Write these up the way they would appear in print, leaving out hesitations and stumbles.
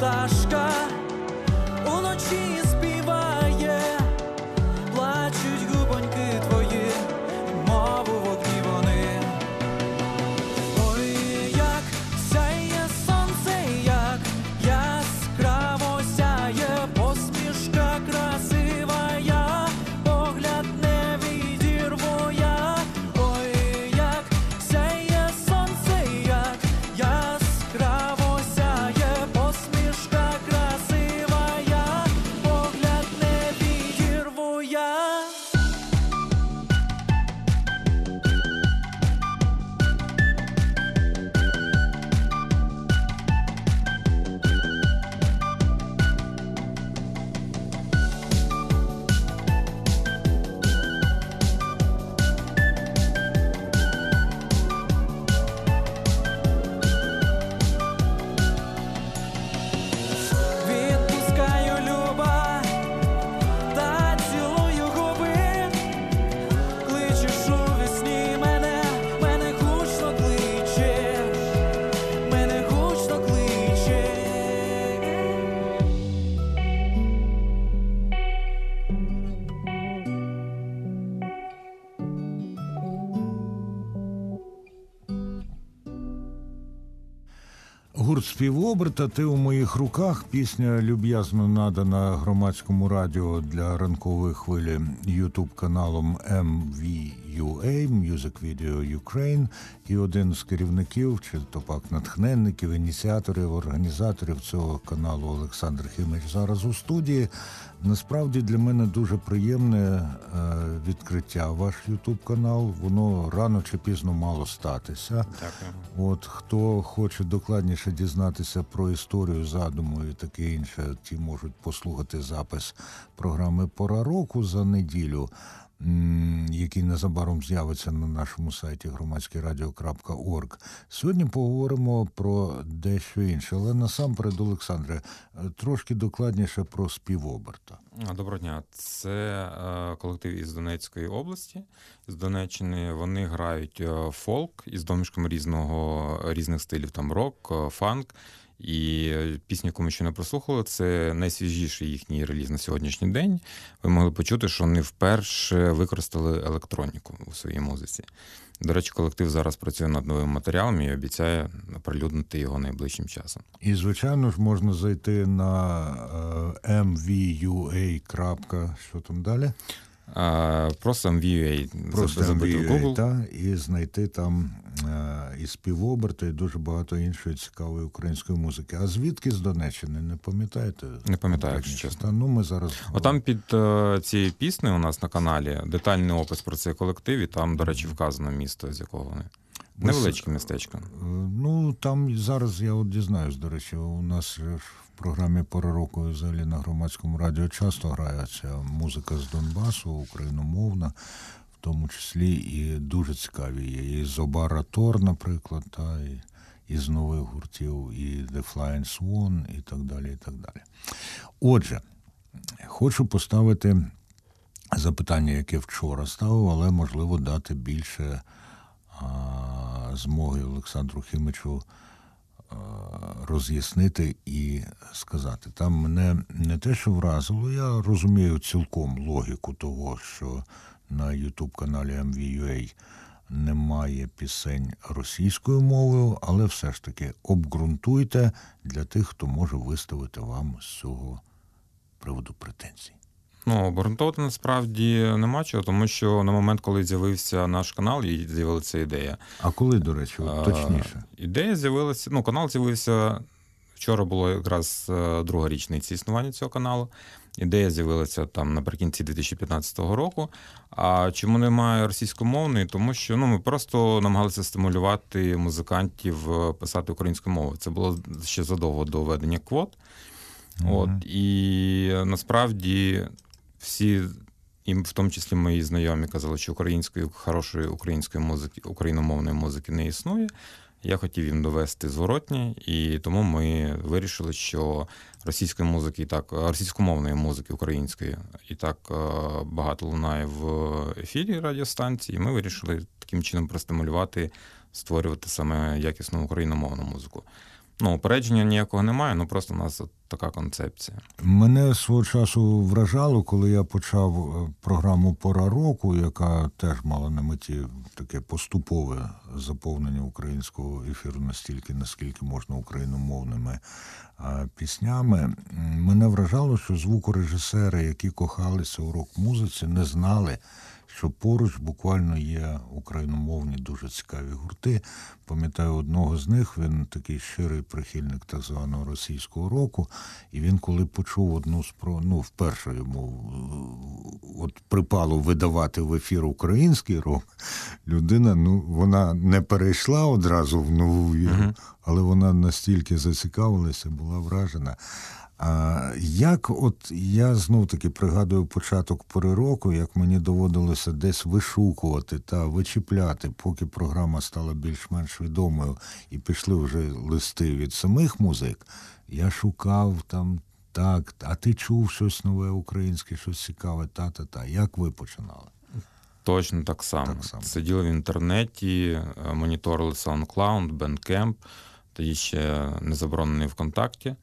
пташка уночі співає, плачуть губоньки твої, мову в окні вони. Ой, як сяє сонце, як яскраво сяє, посмішка красивая, погляд не відірву я. Ой, як сяє сонце, як яскраво сяє, посмішка красивая, погляд не відірву я. Відпускаю люба та цілую губи, кличеш у вісні мене, мене гучно кличеш, мене гучно кличеш. Гурт «Співоберта», «Ти у моїх руках», пісня люб'язно надана громадському радіо для ранкової хвилі ютуб-каналом MVUA, Music Video Ukraine, і один з керівників, чи то пак натхненників, ініціаторів, організаторів цього каналу Олександр Химич зараз у студії. Насправді для мене дуже приємне відкриття ваш ютуб-канал. Воно рано чи пізно мало статися. Дякую. От хто хоче докладніше дізнатися про історію, задуму і таке інше, ті можуть послухати запис програми «Пора року» за неділю, який незабаром з'явиться на нашому сайті громадськерадіо.орг. Сьогодні поговоримо про дещо інше, але насамперед, Олександре, трошки докладніше про «Співоберта». Доброго дня. Це колектив із Донецької області, з Донеччини. Вони грають фолк із домішками різних стилів, там рок, фанк. І пісню, яку ми щойно прослухали, це найсвіжіший їхній реліз на сьогоднішній день. Ви могли почути, що вони вперше використали електроніку у своїй музиці. До речі, колектив зараз працює над новим матеріалом і обіцяє оприлюднити його найближчим часом. І, звичайно ж, можна зайти на mvua. Що там далі? Просто MVUA. Просто забити в Google. Та, і знайти там і «Співоберта», і дуже багато іншої цікавої української музики. А звідки з Донеччини, не пам'ятаєте? Не пам'ятаю, якщо чесно. Та, ну, ми зараз... Отам під цією піснею у нас на каналі детальний опис про цей колектив, і там, до речі, вказано місто, з якого вони. Невеличке містечко. Ну, там зараз я от дізнаюсь, до речі, у нас в програмі «Пора року» і взагалі на громадському радіо часто грається музика з Донбасу, україномовна, в тому числі і дуже цікаві є. І Зобара Тор, наприклад, та, і з нових гуртів, і The Flying Swan, і так далі, і так далі. Отже, хочу поставити запитання, яке вчора ставив, але, можливо, дати більше змоги Олександру Химичу роз'яснити і сказати. Там мене не те, що вразило, я розумію цілком логіку того, що на YouTube-каналі MVUA немає пісень російською мовою, але все ж таки обґрунтуйте для тих, хто може виставити вам з цього приводу претензій. Ну, обґрунтовувати насправді нема чого, тому що на момент, коли з'явився наш канал, і з'явилася ідея. А коли, до речі, точніше? Ідея з'явилася, канал з'явився, вчора було якраз друга річниця існування цього каналу. Ідея з'явилася там наприкінці 2015 року. А чому немає російськомовної? Тому що ми просто намагалися стимулювати музикантів писати українською мовою. Це було ще задовго до введення квот. І насправді всі, і в тому числі мої знайомі, казали, що хорошої української музики, україномовної музики не існує. Я хотів їм довести зворотнє, і тому ми вирішили, що російської музики, російськомовної музики української і так багато лунає в ефірі радіостанції. Ми вирішили таким чином простимулювати, створювати саме якісну україномовну музику. Упередження ніякого немає, просто у нас от така концепція. Мене свого часу вражало, коли я почав програму «Пора року», яка теж мала на меті таке поступове заповнення українського ефіру настільки, наскільки можна україномовними піснями. Мене вражало, що звукорежисери, які кохалися у рок-музиці, не знали, що поруч буквально є україномовні дуже цікаві гурти. Пам'ятаю одного з них, він такий щирий прихильник так званого російського року, і він коли почув одну вперше йому от припало видавати в ефір український рок, людина, вона не перейшла одразу в нову віру, але вона настільки зацікавилася, була вражена. Як от я знов-таки пригадую початок «Пори року», як мені доводилося десь вишукувати та вичіпляти, поки програма стала більш-менш відомою і пішли вже листи від самих музик, я шукав там, так, а ти чув щось нове українське, щось цікаве, та-та-та. Як ви починали? Точно так само. Сиділи в інтернеті, моніторили SoundCloud, Bandcamp, тоді ще не заборонений ВКонтакті.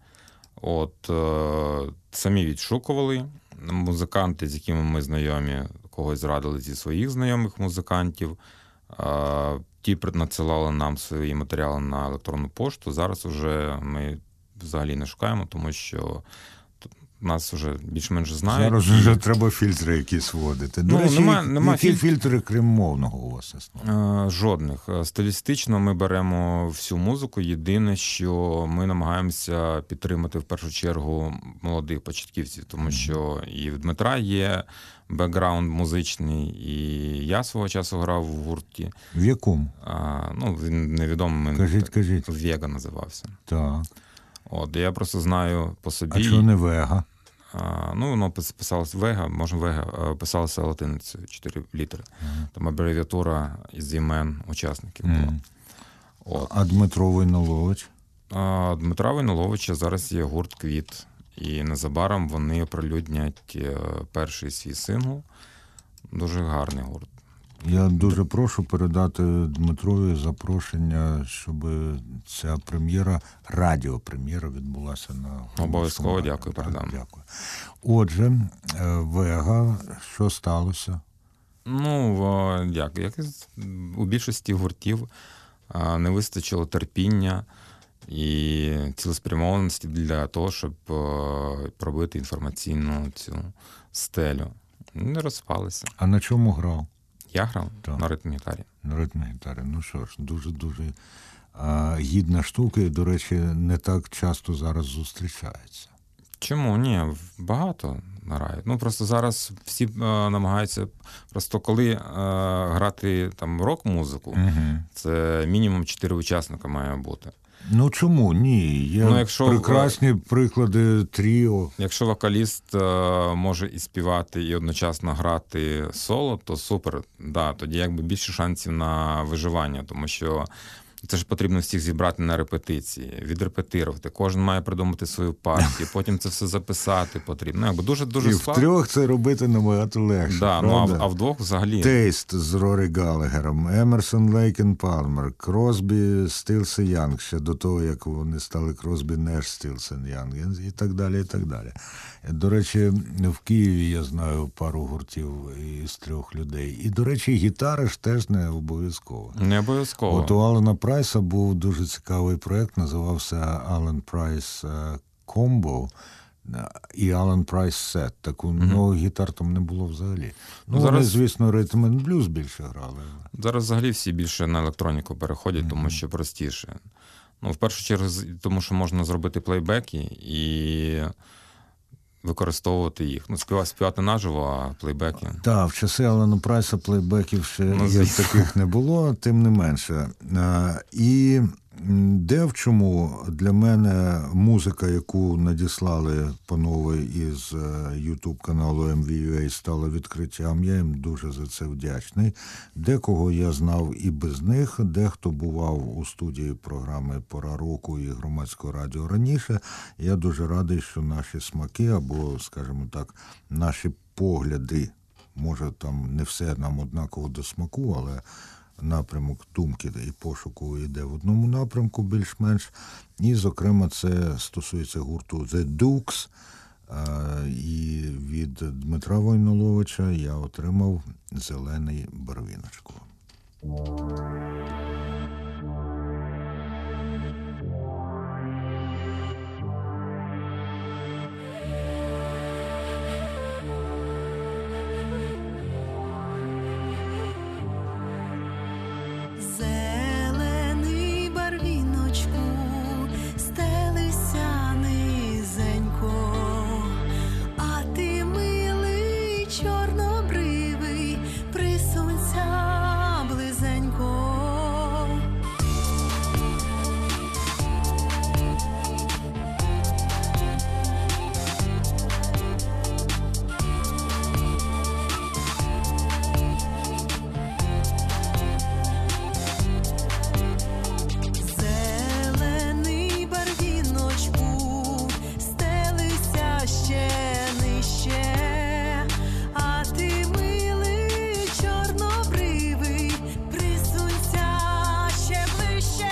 Самі відшукували музиканти, з якими ми знайомі, когось зрадили зі своїх знайомих музикантів. Ті надсилали нам свої матеріали на електронну пошту. Зараз вже ми взагалі не шукаємо, тому що нас вже більш-менш знають. Зараз вже треба фільтри якісь вводити. До речі, які фільтри крім мовного у вас існує? Жодних. Стилістично ми беремо всю музику. Єдине, що ми намагаємося підтримати в першу чергу молодих початківців, тому що і в Дмитра є бекграунд музичний, і я свого часу грав в гурті. В якому? Він невідомий. Кажіть. Вега називався. Так. Я просто знаю по собі. А чого не Вега? Воно писалося Вега, писалося латиницею, 4 літери. Там абревіатура із імен учасників була. А Дмитро Войнолович? Дмитра Войноловича зараз є гурт «Квіт». І незабаром вони оприлюднять перший свій сингл. Дуже гарний гурт. Я дуже прошу передати Дмитрові запрошення, щоб ця радіопрем'єра відбулася на... Обов'язково, дякую, передам. Дякую. Отже, Вега, що сталося? Як у більшості гуртів не вистачило терпіння і цілеспрямованості для того, щоб пробити інформаційну цю стелю. Не розпалися. А на чому грав? Я грав на ритм-гітарі. На ритм-гітарі. Що ж, дуже-дуже гідна штука і, до речі, не так часто зараз зустрічається. Чому? Ні, багато грають. Просто зараз всі намагаються, просто коли грати там рок-музику, це мінімум 4 учасника має бути. Чому? Ні. Є прекрасні приклади тріо. Якщо вокаліст може і співати, і одночасно грати соло, то супер. Да, тоді більше шансів на виживання, тому що це ж потрібно всіх зібрати на репетиції, відрепетирувати. Кожен має придумати свою партію, потім це все записати потрібно. Дуже і складно. Втрьох це робити набагато легше. Да, а вдвох взагалі. Тейст з Рорі Галлегером, Емерсон, Лейк і Палмер, Кросбі, Стілс і Янг, ще до того, як вони стали Кросбі, Неш, Стілс і Янг, і так далі, і так далі. До речі, в Києві я знаю пару гуртів із 3 людей. І, до речі, гітара ж теж не обов'язково. Не обов'язково. От у Алана Прайса був дуже цікавий проєкт, називався Alan Price Combo і Alan Price Set. Таку гітар там не було взагалі. Зараз, вони, звісно, ритм and блюз більше грали. Зараз взагалі всі більше на електроніку переходять, тому що простіше. В першу чергу, тому що можна зробити плейбеки і використовувати їх. Співати наживо, а плейбеки. Так, в часи Алана Прайса плейбеків ще таких не було, тим не менше. І де в чому для мене музика, яку надіслали панове із YouTube-каналу MV.UA, стала відкриттям. Я їм дуже за це вдячний. Декого я знав і без них, дехто бував у студії програми «Пора року» і Громадського радіо раніше. Я дуже радий, що наші смаки, або, скажімо так, наші погляди, може там не все нам однаково до смаку, але напрямок думки і пошуку йде в одному напрямку більш-менш. І, зокрема, це стосується гурту The Dukes. І від Дмитра Войноловича я отримав «Зелений барвіночку». Зелений барвіночку, стелися низенько, а ти милий чорнобривий, присунься близенько. Зелений барвіночку, стелися ще нижче, а ти милий чорнобривий, присунься ще ближче.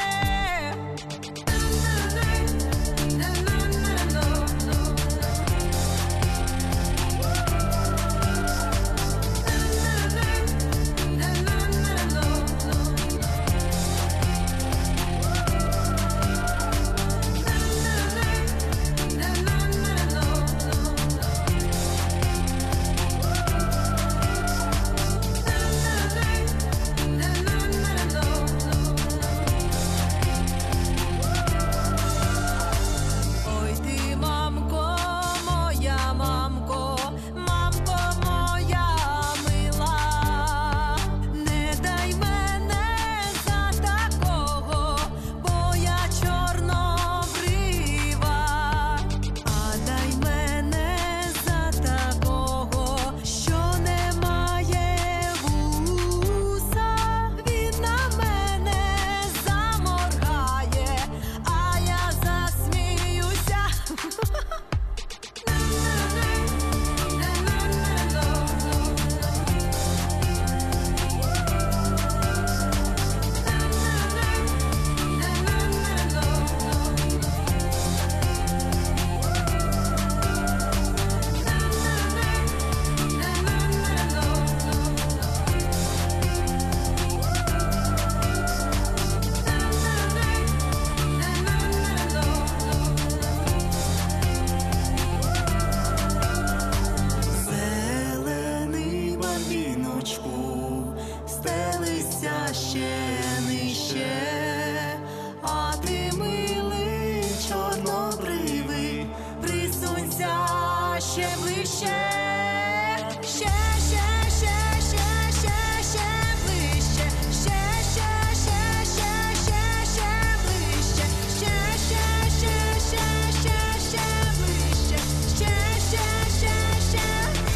Ой ти, мамко, моя мамко, мамко моя мила, не дай мене за такого, бо я чорнобрива, а дай мене за такого, що не має вуса, він на мене заморгає, а я засміюся. Зелений барвіночку, стелися ще нижче, а ти милий чорнобривий, присунься ще ближче. Ще, ще, ще, ще, ще, ще ближче. Ще, ще, ще, ще, ще, ще ближче. Ще, ще, ще, ще, ще, ще ближче. Ще, ще, ще, ще.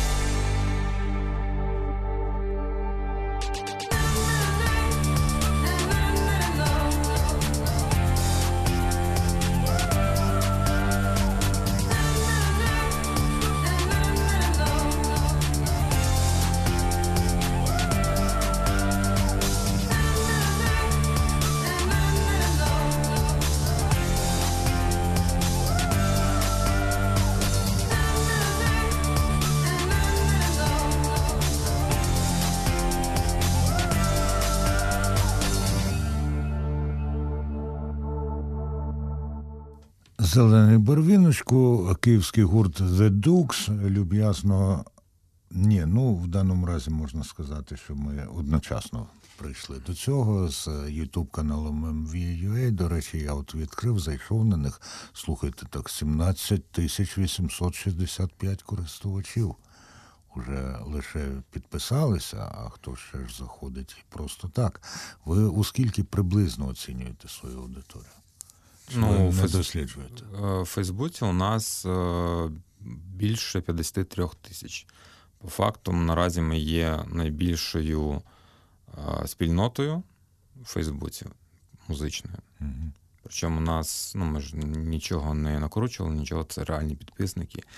«Зелений барвіночку», київський гурт The Dukes, люб'язно, в даному разі можна сказати, що ми одночасно прийшли до цього з YouTube-каналом MV.UA. До речі, я відкрив, зайшов на них, слухайте, так, 17 865 користувачів. Уже лише підписалися, а хто ще ж заходить просто так. Ви у скільки приблизно оцінюєте свою аудиторію? Ну, не досліджуєте? В Фейсбуці у нас більше 53 тисяч. По факту, наразі ми є найбільшою спільнотою в Фейсбуці музичною. Угу. Причому у нас, ми ж нічого не накручували, нічого, це реальні підписники.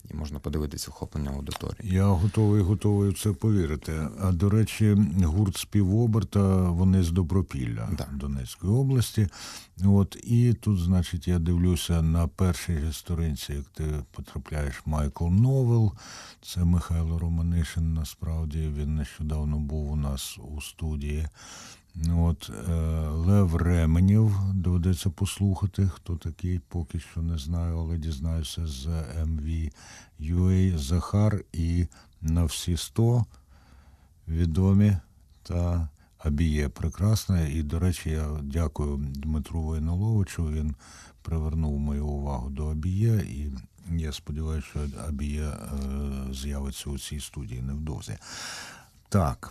і можна подивитися охоплення аудиторії. Я готовий в це повірити. А, до речі, гурт «Співоберта», вони з Добропілля, Да. Донецької області. От, і тут, значить, я дивлюся на першій сторінці, як ти потрапляєш, Майкл Новел. Це Михайло Романишин, насправді, він нещодавно був у нас у студії. От, Лев Ременєв, доведеться послухати, хто такий, поки що не знаю, але дізнаюся з MV.UA, Захар і На всі 100 відомі та Абіє прекрасна. І, до речі, я дякую Дмитру Войноловичу, він привернув мою увагу до Абіє, і я сподіваюся, що Абіє з'явиться у цій студії невдовзі. Так.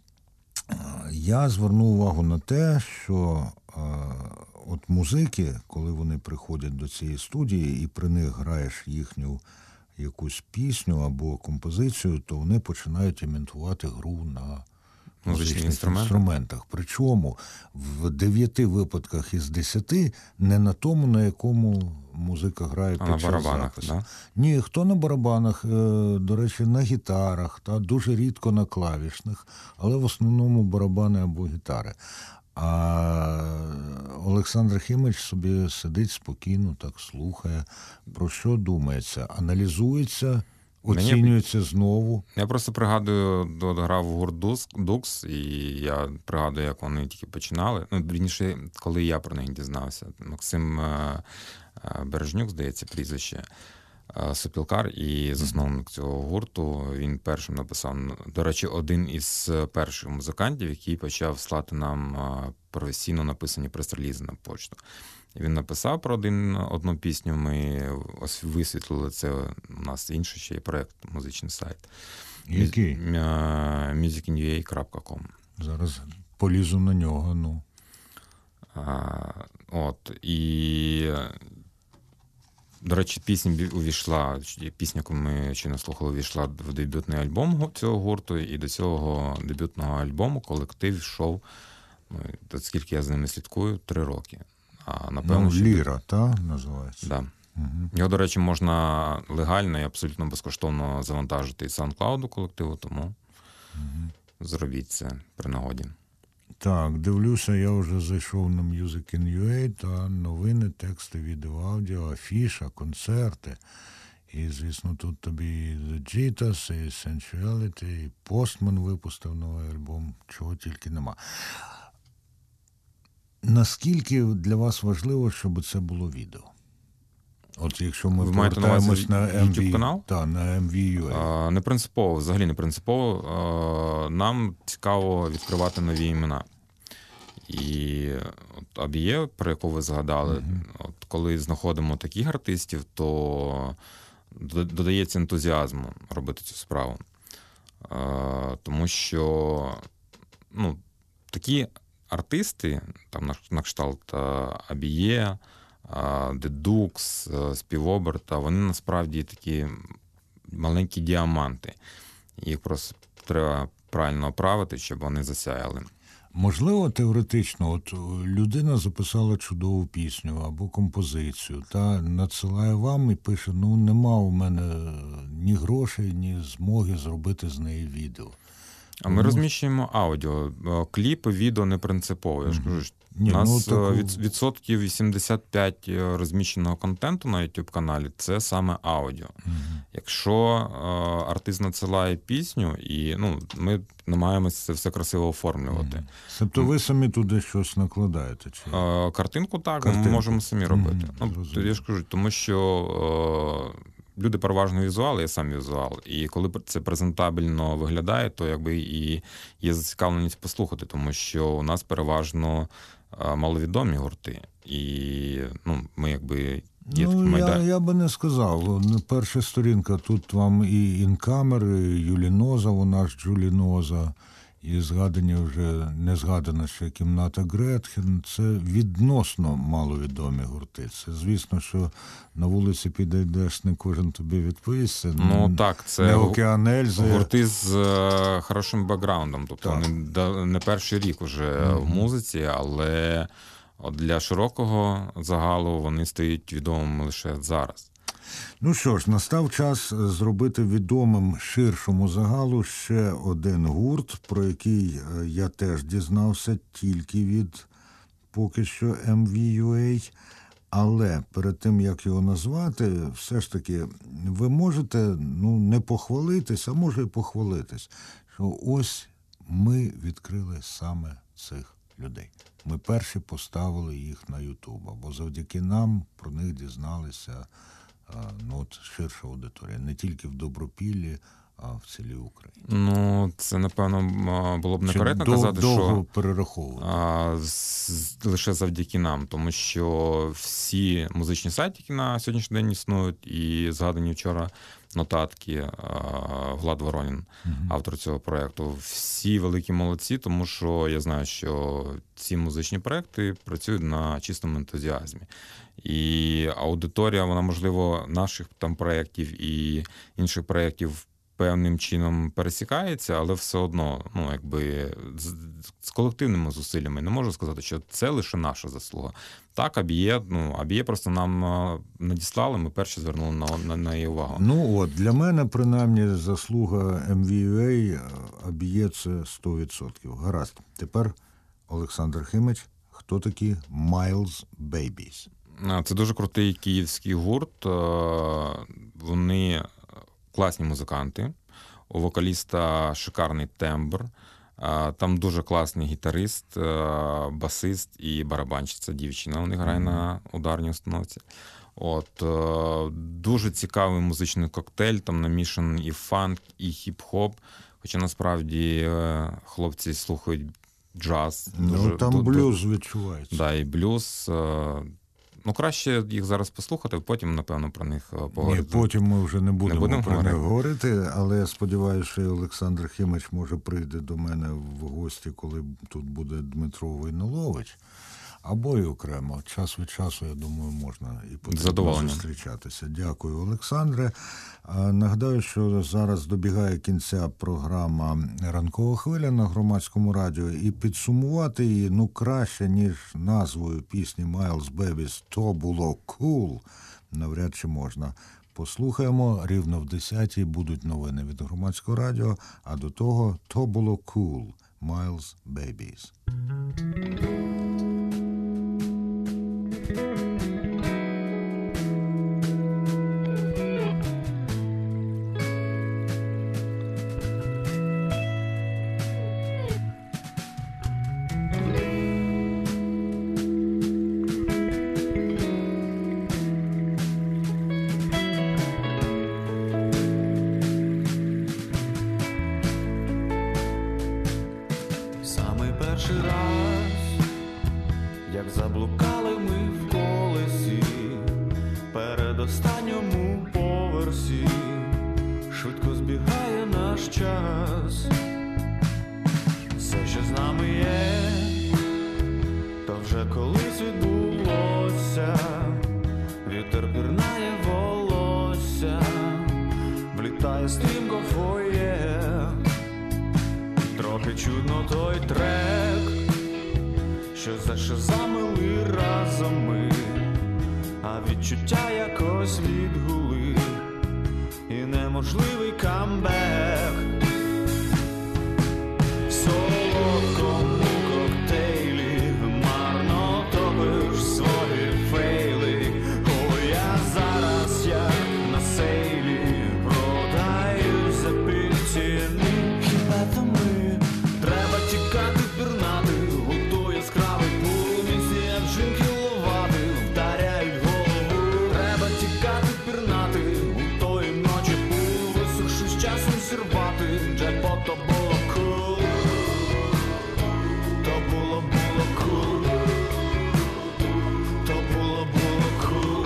Я звернув увагу на те, що от музики, коли вони приходять до цієї студії і при них граєш їхню якусь пісню або композицію, то вони починають імітувати гру на музичних інструментах. Причому в 9 випадках із 10 не на тому, на якому музика грає під час запису. Да? Ні, хто на барабанах, до речі, на гітарах, та дуже рідко на клавішних, але в основному барабани або гітари. А Олександр Хімич собі сидить спокійно, так слухає, про що думається, аналізується, оцінюється знову. Я просто пригадую, грав в гурт Дукс, і я пригадую, як вони тільки починали. Ну, вірніше, коли я про них дізнався. Максим Бережнюк, здається, прізвище, сопілкар і засновник цього гурту. Він першим написав, до речі, один із перших музикантів, який почав слати нам професійно написані прес-релізи на почту. Він написав про одну пісню, ми ось висвітлили це, у нас інший ще є проєкт, музичний сайт. Який? musicinua.com. Зараз полізу на нього, ну. І, до речі, пісня, яку ми щойно слухали, увійшла в дебютний альбом цього гурту, і до цього дебютного альбому колектив йшов, скільки я з ними слідкую, 3 роки. Напевно, Ліра, та, називається? Да. Угу. Його, до речі, можна легально і абсолютно безкоштовно завантажити із SoundCloud колективу, тому зробіть це при нагоді. Так, дивлюся, я вже зайшов на Music.in.ua, та новини, тексти, відео, аудіо, афіша, концерти. І, звісно, тут тобі і The Jitas, і Sensuality, і Postman випустив новий альбом, чого тільки нема. Наскільки для вас важливо, щоб це було відео? От якщо ми повертаємось на YouTube-канал? Так, на MV.UA. Не принципово, взагалі не принципово. Нам цікаво відкривати нові імена. І от Абіє, про яку ви згадали, от коли знаходимо таких артистів, то додається ентузіазму робити цю справу. Тому що такі артисти, там на кшталт Абіє, Дедукс, Співоберта, вони насправді такі маленькі діаманти. Їх просто треба правильно оправити, щоб вони засяяли. Можливо, теоретично, от людина записала чудову пісню або композицію, та надсилає вам і пише, нема у мене ні грошей, ні змоги зробити з неї відео. А ми розміщуємо аудіо. Кліпи, відео не принципово. Я ж кажу, у нас відсотків 85 розміщеного контенту на YouTube-каналі – це саме аудіо. Якщо артист надсилає пісню, і ми намагаємося це все красиво оформлювати. Тобто ви самі туди щось накладаєте? Чи? Картинку так, ми можемо самі робити. Я ж кажу, тому що люди переважно візуали, я сам візуал. І коли це презентабельно виглядає, то якби і є зацікавленість послухати, тому що у нас переважно маловідомі гурти. І ми якби є такий майдан. Я би не сказав. Перша сторінка, тут вам і Інкамер, і Юліноза, вона ж Джуліноза, і згадані вже, не згадана ще кімната Гретхен. Це відносно маловідомі гурти. Це, звісно, що на вулиці підійдеш, не кожен тобі відповість. Так, це не Океан Ельзи. Гурти з хорошим бекграундом. Тобто вони не перший рік уже в музиці, але для широкого загалу вони стають відомими лише зараз. Ну що ж, настав час зробити відомим ширшому загалу ще один гурт, про який я теж дізнався тільки від поки що MV.UA. Але перед тим, як його назвати, все ж таки, ви можете, не похвалитись, а може і похвалитись, що ось ми відкрили саме цих людей. Ми перші поставили їх на YouTube, бо завдяки нам про них дізналися ширша аудиторія. Не тільки в Добропіллі, а в цілій Україні. Ну, це, напевно, було б некоректно казати, довго що перераховувати. Лише завдяки нам, тому що всі музичні сайти, які на сьогоднішній день існують, і згадані вчора нотатки Влад Воронін, автор цього проєкту, всі великі молодці, тому що я знаю, що ці музичні проєкти працюють на чистому ентузіазмі. І аудиторія, вона, можливо, наших там проєктів і інших проєктів певним чином пересікається, але все одно, з колективними зусиллями. Не можу сказати, що це лише наша заслуга. Так, Абіє просто нам надіслали, ми перші звернули на її увагу. Для мене, принаймні, заслуга MV.UA Абіє це 100%. Гаразд. Тепер Олександр Химич. Хто такі Miles Babies? Це дуже крутий київський гурт. Вони класні музиканти, у вокаліста шикарний тембр, там дуже класний гітарист, басист і барабанщиця, дівчина, вони грає на ударній установці. Дуже цікавий музичний коктейль, там намішаний і фанк, і хіп-хоп, хоча насправді хлопці слухають джаз. Там блюз відчувається. Да, і блюз. Краще їх зараз послухати, потім, напевно, про них поговорити. Ні, потім ми вже не будемо про них говорити, але я сподіваюся, що Олександр Химич, може, прийде до мене в гості, коли тут буде Дмитро Войнолович, або і окремо. Час від часу, я думаю, можна і потрібно зустрічатися. Дякую, Олександре. Нагадаю, що зараз добігає кінця програма «Ранкова хвиля» на Громадському радіо, і підсумувати її, краще, ніж назвою пісні Miles Babies «То було cool» навряд чи можна. Послухаємо, рівно в 10-й будуть новини від Громадського радіо, а до того «То було cool» Miles Babies. Перший раз, як заблукали ми в колесі, передостанньому поверсі, швидко збігає наш час. Все, що з нами є, то вже колись відбулося. Вітер пірнає волосся, влітає стрімко в фоє. Трохи чудно той трек, що замили разом ми, а відчуття якось відгули, і неможливий камбек. В солодкому коктейлі марно топиш свої фейли. О, я зараз як на сейлі, продаюся під ціни. Хіба то ми? Треба тікати, пірнати, у той яскравий полум'яці, як жінки ловати, вдаряють голову. Треба тікати, пірнати, у тої ночі пул, висохши з часом сірвати, джекпот, то було кул. То було кул. То було кул.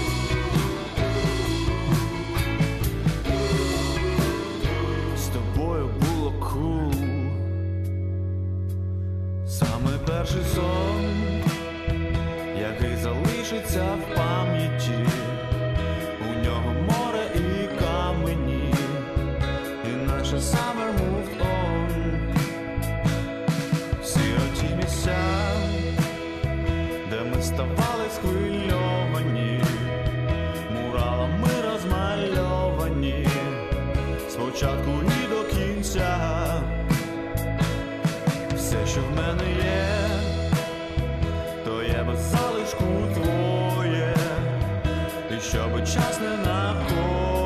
З тобою було кул. Саме перший сон, який залишиться в пам'яті, у нього море і камені, і наче summer moved on. Всі оті місця, де ми ставали схвильовані, муралами тебе залишку твоє, і щоб час не навколо.